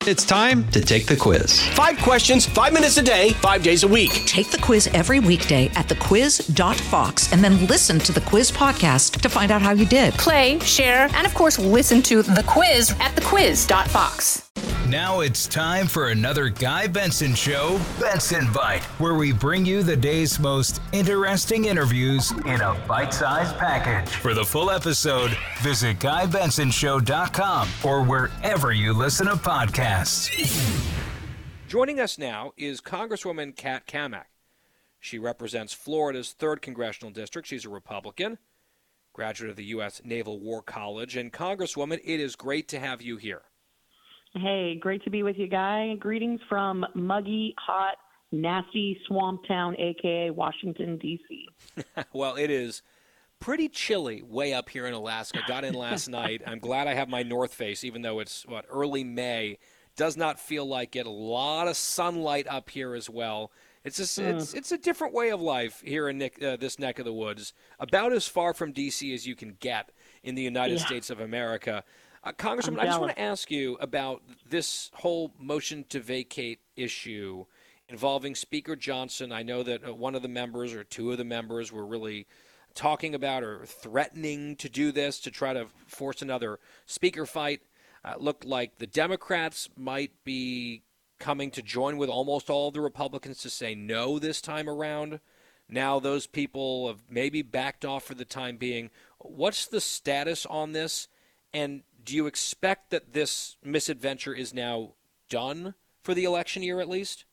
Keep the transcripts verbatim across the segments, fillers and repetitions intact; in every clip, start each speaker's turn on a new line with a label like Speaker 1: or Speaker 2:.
Speaker 1: It's time to take the quiz.
Speaker 2: Five questions, five minutes a day, five days a week.
Speaker 3: Take the quiz every weekday at the quiz dot fox and then listen to the quiz podcast to find out how you did.
Speaker 4: Play, share, and of course, listen to the quiz at the quiz dot fox.
Speaker 5: Now it's time for another Guy Benson Show, Benson Bite, where we bring you the day's most interesting interviews in a bite-sized package. For the full episode, visit guy benson show dot com or wherever you listen to podcasts.
Speaker 6: Joining us now is Congresswoman Kat Cammack. She represents Florida's third Congressional District. She's a Republican, graduate of the U S Naval War College. And Congresswoman, it is great to have you here.
Speaker 7: Hey, great to be with you, Guy. Greetings from muggy, hot, nasty swamp town, a k a. Washington, D C
Speaker 6: Well, it is pretty chilly way up here in Alaska. Got in last night. I'm glad I have my North Face, even though it's, what, early May. Does not feel like it. A lot of sunlight up here as well. It's just, mm. it's it's a different way of life here in Nick, uh, this neck of the woods. About as far from D C as you can get in the United yeah. States of America. Uh, Congresswoman, I just want to ask you about this whole motion to vacate issue involving Speaker Johnson. I know that uh, one of the members or two of the members were really talking about or threatening to do this to try to force another speaker fight. Uh, it looked like the Democrats might be coming to join with almost all of the Republicans to say no this time around. Now those people have maybe backed off for the time being. What's the status on this? And do you expect that this misadventure is now done for the election year at least?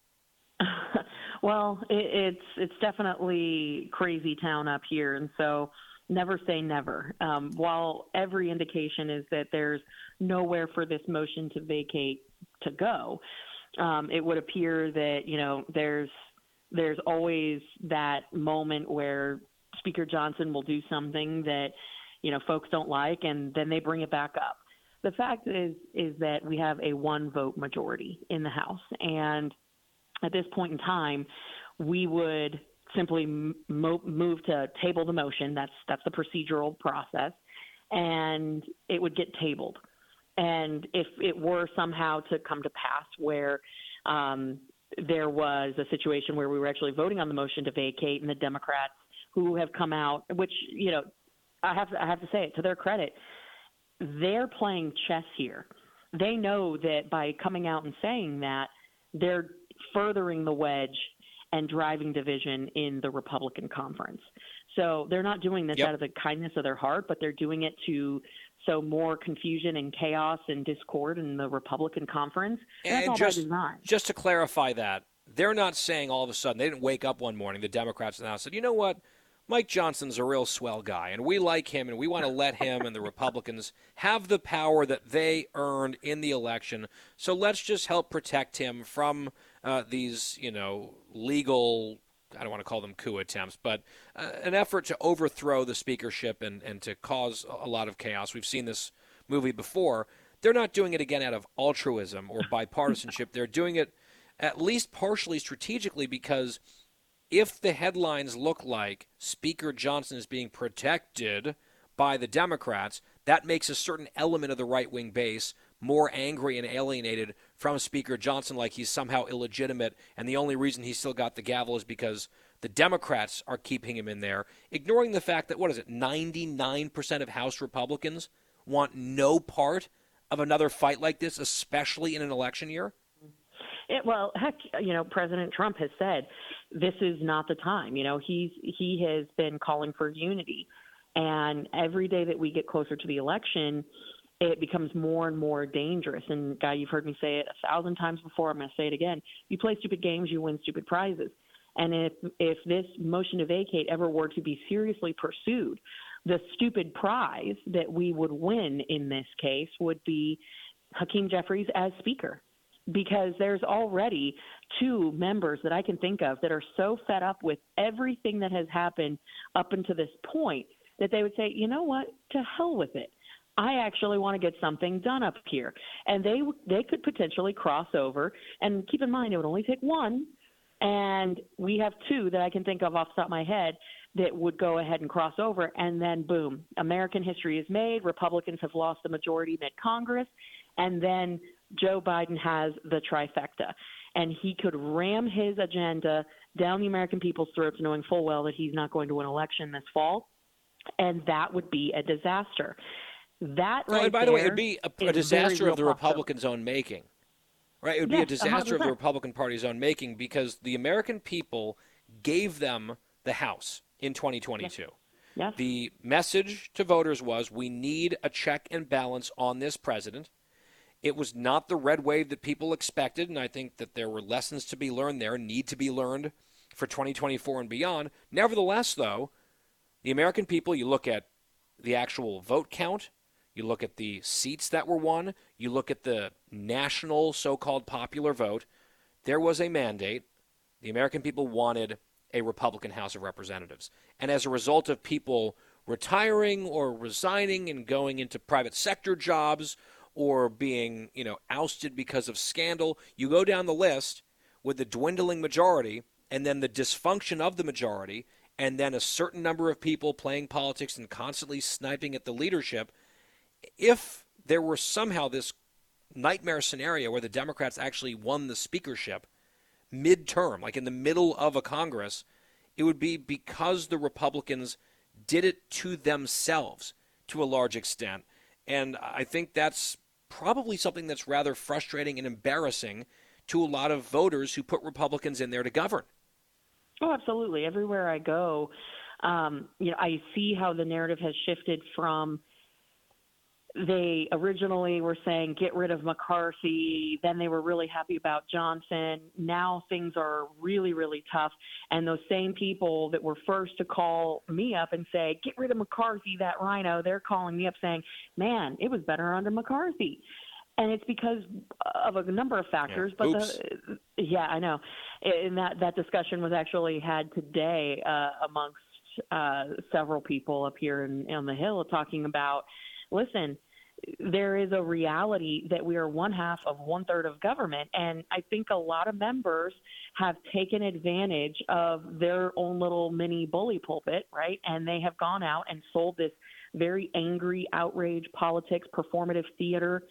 Speaker 7: Well, it, it's it's definitely crazy town up here, and so never say never. Um, while every indication is that there's nowhere for this motion to vacate to go, um, it would appear that, you know, there's there's always that moment where Speaker Johnson will do something that, you know, folks don't like, and then they bring it back up. The fact is is that we have a one-vote majority in the House, and at this point in time, we would simply mo- move to table the motion. That's that's the procedural process, and it would get tabled. And if it were somehow to come to pass where um, there was a situation where we were actually voting on the motion to vacate, and the Democrats who have come out, which, you know, I have to, I have to say it to their credit, they're playing chess here. They know that by coming out and saying that, they're furthering the wedge and driving division in the Republican conference. So they're not doing this yep. out of the kindness of their heart, but they're doing it to sow more confusion and chaos and discord in the Republican conference. And that's all
Speaker 6: just,
Speaker 7: by design.
Speaker 6: Just to clarify that, they're not saying all of a sudden, they didn't wake up one morning, the Democrats and the House said, you know what, Mike Johnson's a real swell guy, and we like him, and we want to let him and the Republicans have the power that they earned in the election. So let's just help protect him from uh, these, you know, legal, I don't want to call them coup attempts, but uh, an effort to overthrow the speakership and, and to cause a lot of chaos. We've seen this movie before. They're not doing it again out of altruism or bipartisanship. They're doing it at least partially strategically because if the headlines look like Speaker Johnson is being protected by the Democrats, that makes a certain element of the right-wing base more angry and alienated from Speaker Johnson, like he's somehow illegitimate, and the only reason he's still got the gavel is because the Democrats are keeping him in there, ignoring the fact that, what is it, ninety-nine percent of House Republicans want no part of another fight like this, especially in an election year?
Speaker 7: It, well, heck, you know, President Trump has said this is not the time. You know, he's he has been calling for unity. And every day that we get closer to the election, it becomes more and more dangerous. And, Guy, you've heard me say it a thousand times before. I'm going to say it again. You play stupid games, you win stupid prizes. And if if this motion to vacate ever were to be seriously pursued, the stupid prize that we would win in this case would be Hakeem Jeffries as Speaker. Because there's already two members that I can think of that are so fed up with everything that has happened up until this point that they would say, you know what, to hell with it. I actually want to get something done up here. And they they could potentially cross over. And keep in mind, it would only take one. And we have two that I can think of off the top of my head that would go ahead and cross over. And then, boom, American history is made. Republicans have lost the majority mid-Congress. And then Joe Biden has the trifecta, and he could ram his agenda down the American people's throats, knowing full well that he's not going to win an election this fall, and that would be a disaster. That
Speaker 6: well,
Speaker 7: right
Speaker 6: and by the way, it would be a, a disaster of the Republicans' own making. Right? It would
Speaker 7: yes,
Speaker 6: be a disaster
Speaker 7: one hundred percent
Speaker 6: of the Republican Party's own making because the American people gave them the House in twenty twenty-two.
Speaker 7: Yes. Yes.
Speaker 6: The message to voters was we need a check and balance on this president. It was not the red wave that people expected, and I think that there were lessons to be learned there, need to be learned for twenty twenty-four and beyond. Nevertheless, though, the American people, you look at the actual vote count, you look at the seats that were won, you look at the national so-called popular vote, there was a mandate. The American people wanted a Republican House of Representatives. And as a result of people retiring or resigning and going into private sector jobs or being, you know, ousted because of scandal, you go down the list with the dwindling majority and then the dysfunction of the majority and then a certain number of people playing politics and constantly sniping at the leadership. If there were somehow this nightmare scenario where the Democrats actually won the speakership midterm, like in the middle of a Congress, it would be because the Republicans did it to themselves to a large extent. And I think that's probably something that's rather frustrating and embarrassing to a lot of voters who put Republicans in there to govern.
Speaker 7: Oh, absolutely. Everywhere I go, um, you know, I see how the narrative has shifted from they originally were saying get rid of McCarthy, then they were really happy about Johnson. Now things are really, really tough. And those same people that were first to call me up and say, get rid of McCarthy, that rhino, they're calling me up saying, man, it was better under McCarthy. And it's because of a number of factors.
Speaker 6: Yeah.
Speaker 7: But the, yeah, I know. And that, that discussion was actually had today uh, amongst uh, several people up here in, on the Hill talking about, listen, there is a reality that we are one half of one third of government. And I think a lot of members have taken advantage of their own little mini bully pulpit, right? And they have gone out and sold this very angry, outrage, politics, performative theater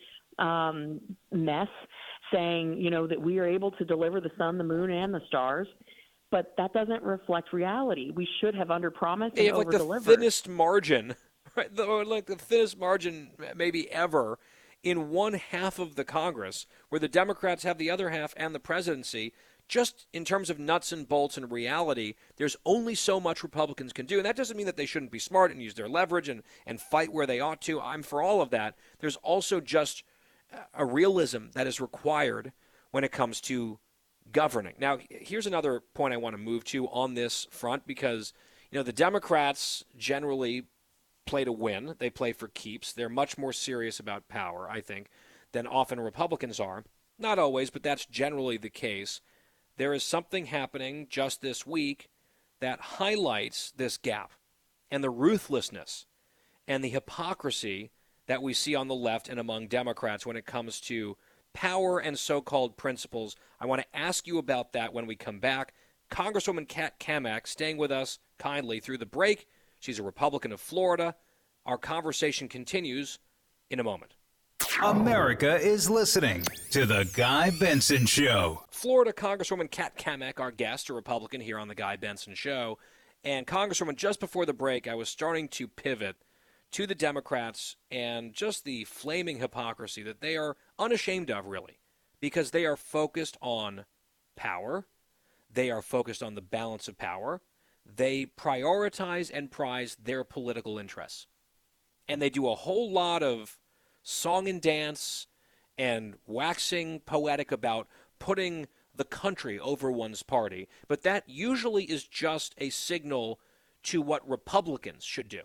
Speaker 7: um, mess, saying, you know, that we are able to deliver the sun, the moon, and the stars. But that doesn't reflect reality. We should have under-promised and
Speaker 6: yeah, like
Speaker 7: over-delivered.
Speaker 6: The thinnest margin. Right, the, like the thinnest margin maybe ever in one half of the Congress, where the Democrats have the other half and the presidency. Just in terms of nuts and bolts and reality, there's only so much Republicans can do. And that doesn't mean that they shouldn't be smart and use their leverage and, and fight where they ought to. I'm for all of that. There's also just a realism that is required when it comes to governing. Now, here's another point I want to move to on this front because, you know, the Democrats generally play to win. They play for keeps. They're much more serious about power, I think, than often Republicans are. Not always, but that's generally the case. There is something happening just this week that highlights this gap and the ruthlessness and the hypocrisy that we see on the left and among Democrats when it comes to power and so-called principles. I want to ask you about that when we come back. Congresswoman Kat Cammack staying with us kindly through the break. She's a Republican of Florida. Our conversation continues in a moment.
Speaker 5: America is listening to The Guy Benson Show.
Speaker 6: Florida Congresswoman Kat Cammack, our guest, a Republican here on The Guy Benson Show. And Congresswoman, just before the break, I was starting to pivot to the Democrats and just the flaming hypocrisy that they are unashamed of, really, because they are focused on power. They are focused on the balance of power. They prioritize and prize their political interests. And they do a whole lot of song and dance and waxing poetic about putting the country over one's party. But that usually is just a signal to what Republicans should do,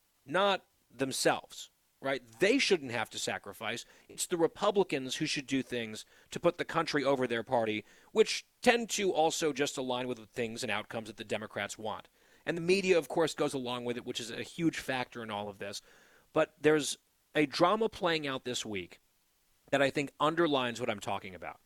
Speaker 6: not themselves, right? They shouldn't have to sacrifice. It's the Republicans who should do things to put the country over their party, which tend to also just align with the things and outcomes that the Democrats want. And the media, of course, goes along with it, which is a huge factor in all of this. But there's a drama playing out this week that I think underlines what I'm talking about.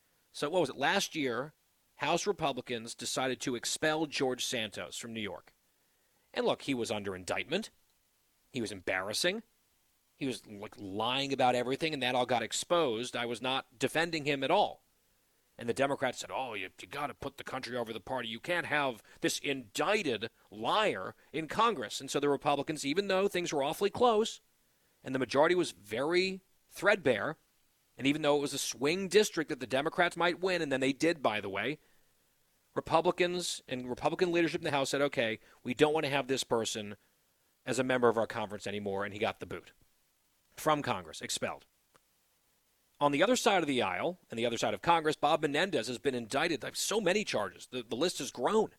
Speaker 6: So what was it? Last year, House Republicans decided to expel George Santos from New York. And look, he was under indictment. He was embarrassing. He was like lying about everything, and that all got exposed. I was not defending him at all. And the Democrats said, oh, you, you got to put the country over the party. You can't have this indicted liar in Congress. And so the Republicans, even though things were awfully close, and the majority was very threadbare, and even though it was a swing district that the Democrats might win, and then they did, by the way, Republicans and Republican leadership in the House said, okay, we don't want to have this person as a member of our conference anymore, and he got the boot from Congress, expelled. On the other side of the aisle, and the other side of Congress, Bob Menendez has been indicted. Like so many charges. The, the list has grown.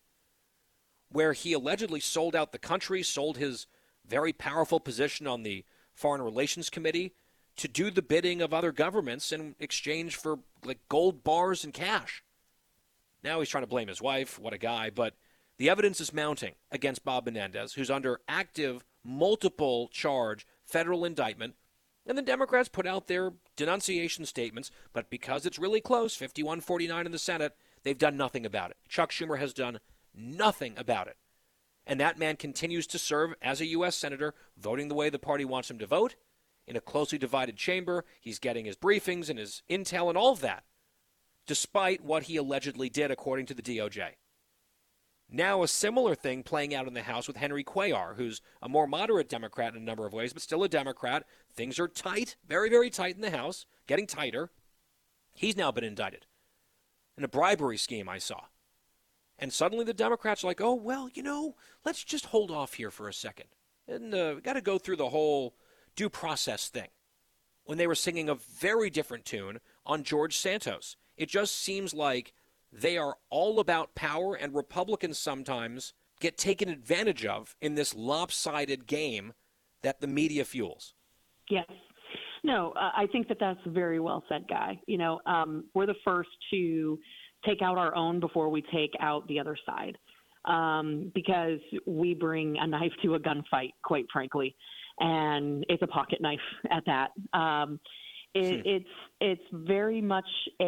Speaker 6: Where he allegedly sold out the country, sold his very powerful position on the Foreign Relations Committee to do the bidding of other governments in exchange for like gold bars and cash. Now he's trying to blame his wife. What a guy. But the evidence is mounting against Bob Menendez, who's under active, multiple charge federal indictment. And the Democrats put out their denunciation statements, but because it's really close, fifty-one forty-nine in the Senate, they've done nothing about it. Chuck Schumer has done nothing about it. And that man continues to serve as a U S senator, voting the way the party wants him to vote, in a closely divided chamber. He's getting his briefings and his intel and all of that, despite what he allegedly did, according to the D O J. Now a similar thing playing out in the House with Henry Cuellar, who's a more moderate Democrat in a number of ways, but still a Democrat. Things are tight, very, very tight in the House, getting tighter. He's now been indicted in a bribery scheme, I saw. And suddenly the Democrats are like, oh, well, you know, let's just hold off here for a second. And uh, we've got to go through the whole due process thing. When they were singing a very different tune on George Santos. It just seems like they are all about power, and Republicans sometimes get taken advantage of in this lopsided game that the media fuels.
Speaker 7: Yes. No, uh, I think that that's very well said, Guy. You know, um, we're the first to take out our own before we take out the other side, um, because we bring a knife to a gunfight, quite frankly, and it's a pocket knife at that. Um, it, it's it's very much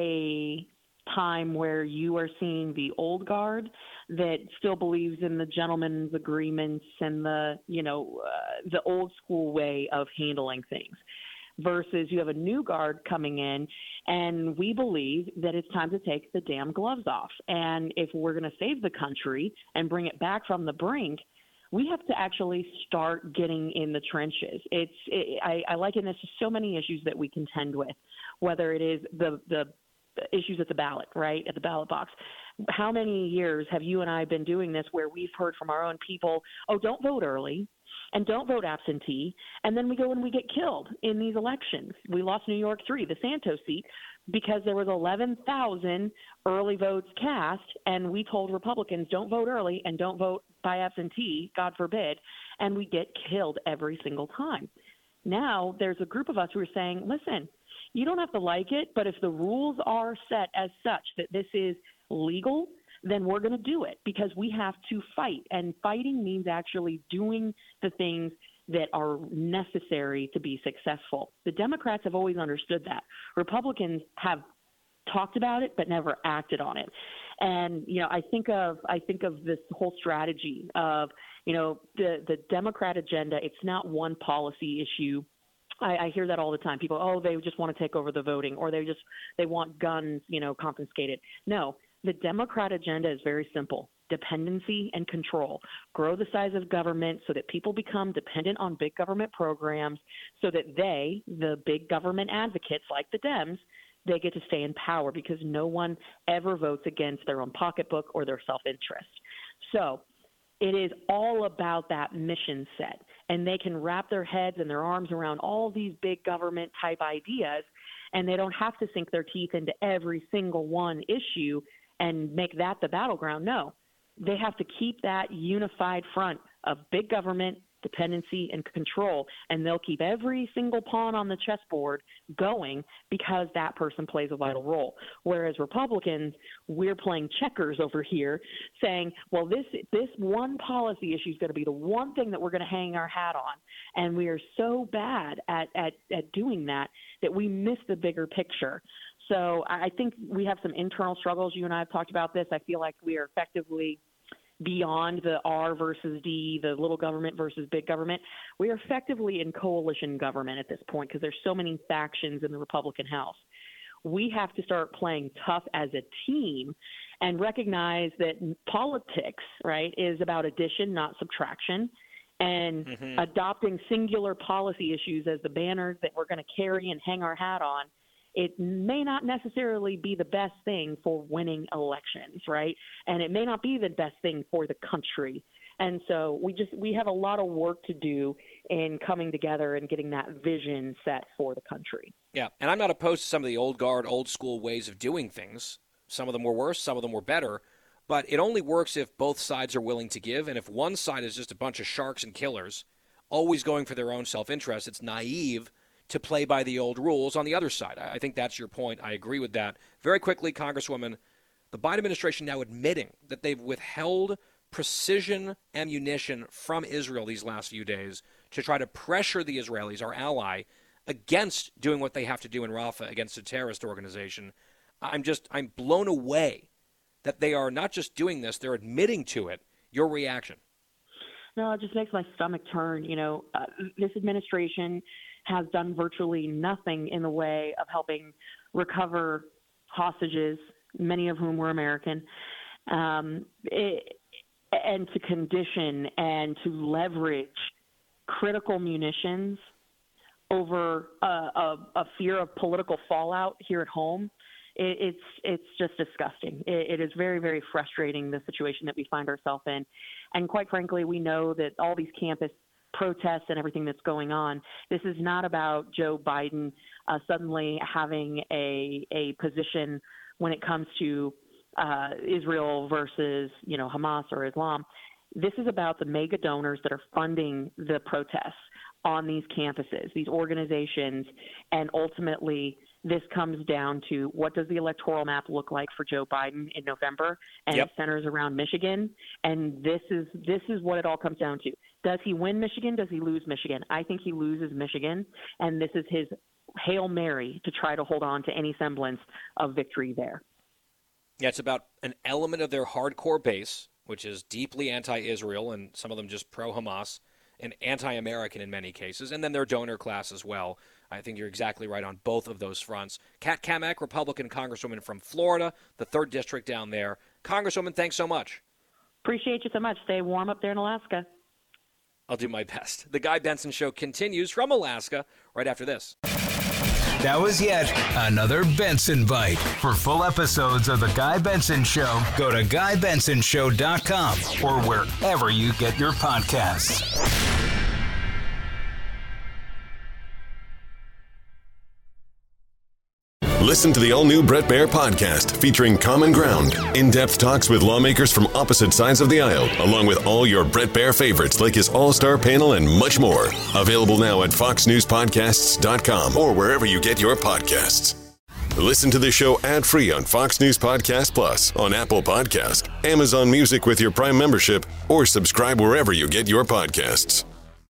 Speaker 7: a time where you are seeing the old guard that still believes in the gentleman's agreements and the, you know, uh, the old school way of handling things, versus you have a new guard coming in, and we believe that it's time to take the damn gloves off. And if we're going to save the country and bring it back from the brink, we have to actually start getting in the trenches. It's it, I, I liken this to so many issues that we contend with, whether it is the the issues at the ballot, right, at the ballot box. How many years have you and I been doing this where we've heard from our own people, oh, don't vote early and don't vote absentee, and then we go and we get killed in these elections. We lost New York three, the Santos seat, because there was eleven thousand early votes cast, and we told Republicans don't vote early and don't vote by absentee, God forbid, and we get killed every single time. Now there's a group of us who are saying, listen, you don't have to like it, but if the rules are set as such that this is legal, then we're going to do it, because we have to fight. And fighting means actually doing the things that are necessary to be successful. The Democrats have always understood that. Republicans have talked about it but never acted on it. And, you know, I think of I think of this whole strategy of, you know, the, the Democrat agenda. It's not one policy issue. I, I hear that all the time. People, oh, they just want to take over the voting, or they just they want guns, you know, confiscated. No, the Democrat agenda is very simple: dependency and control. Grow the size of government so that people become dependent on big government programs, so that they, the big government advocates like the Dems, they get to stay in power, because no one ever votes against their own pocketbook or their self-interest. So it is all about that mission set, and they can wrap their heads and their arms around all these big government type ideas, and they don't have to sink their teeth into every single one issue and make that the battleground. No, they have to keep that unified front of big government, dependency, and control, and they'll keep every single pawn on the chessboard going, because that person plays a vital role. Whereas Republicans, we're playing checkers over here, saying, well, this this one policy issue is going to be the one thing that we're going to hang our hat on. And we are so bad at, at, at doing that that we miss the bigger picture. So I think we have some internal struggles. You and I have talked about this. I feel like we are effectively beyond the R versus D, the little government versus big government. We are effectively in coalition government at this point because there's so many factions in the Republican House. We have to start playing tough as a team and recognize that politics, right, is about addition, not subtraction, and mm-hmm. adopting singular policy issues as the banners that we're going to carry and hang our hat on. It may not necessarily be the best thing for winning elections, right? And it may not be the best thing for the country. And so we just we have a lot of work to do in coming together and getting that vision set for the country.
Speaker 6: Yeah, and I'm not opposed to some of the old guard, old school ways of doing things. Some of them were worse, some of them were better. But it only works if both sides are willing to give. And if one side is just a bunch of sharks and killers, always going for their own self-interest, it's naive to play by the old rules on the other side. I think that's your point. I agree with that. Very quickly, Congresswoman, the Biden administration now admitting that they've withheld precision ammunition from Israel these last few days to try to pressure the Israelis, our ally, against doing what they have to do in Rafah against a terrorist organization. I'm just, I'm blown away that they are not just doing this, they're admitting to it. Your reaction?
Speaker 7: No, it just makes my stomach turn. You know, uh, this administration has done virtually nothing in the way of helping recover hostages, many of whom were American, um, it, and to condition and to leverage critical munitions over a, a, a fear of political fallout here at home. It, it's it's just disgusting. It, it is very, very frustrating, the situation that we find ourselves in. And quite frankly, we know that all these campus protests and everything that's going on, this is not about Joe Biden uh, suddenly having a a position when it comes to uh, Israel versus, you know, Hamas or Islam. This is about the mega donors that are funding the protests on these campuses, these organizations, and ultimately this comes down to what does the electoral map look like for Joe Biden in November, and yep. it centers around Michigan. And this is this is what it all comes down to. Does he win Michigan? Does he lose Michigan? I think he loses Michigan, and this is his Hail Mary to try to hold on to any semblance of victory there.
Speaker 6: Yeah, it's about an element of their hardcore base, which is deeply anti-Israel, and some of them just pro-Hamas, and anti-American in many cases, and then their donor class as well. I think you're exactly right on both of those fronts. Kat Cammack, Republican Congresswoman from Florida, the third District down there. Congresswoman, thanks so much.
Speaker 7: Appreciate you so much. Stay warm up there in Alaska.
Speaker 6: I'll do my best. The Guy Benson Show continues from Alaska right after this.
Speaker 5: That was yet another Benson Bite. For full episodes of The Guy Benson Show, go to guy benson show dot com or wherever you get your podcasts.
Speaker 8: Listen to the all-new Bret Baier podcast featuring Common Ground, in-depth talks with lawmakers from opposite sides of the aisle, along with all your Bret Baier favorites like his all-star panel and much more. Available now at fox news podcasts dot com or wherever you get your podcasts. Listen to the show ad-free on Fox News Podcast Plus, on Apple Podcast, Amazon Music with your Prime membership, or subscribe wherever you get your podcasts.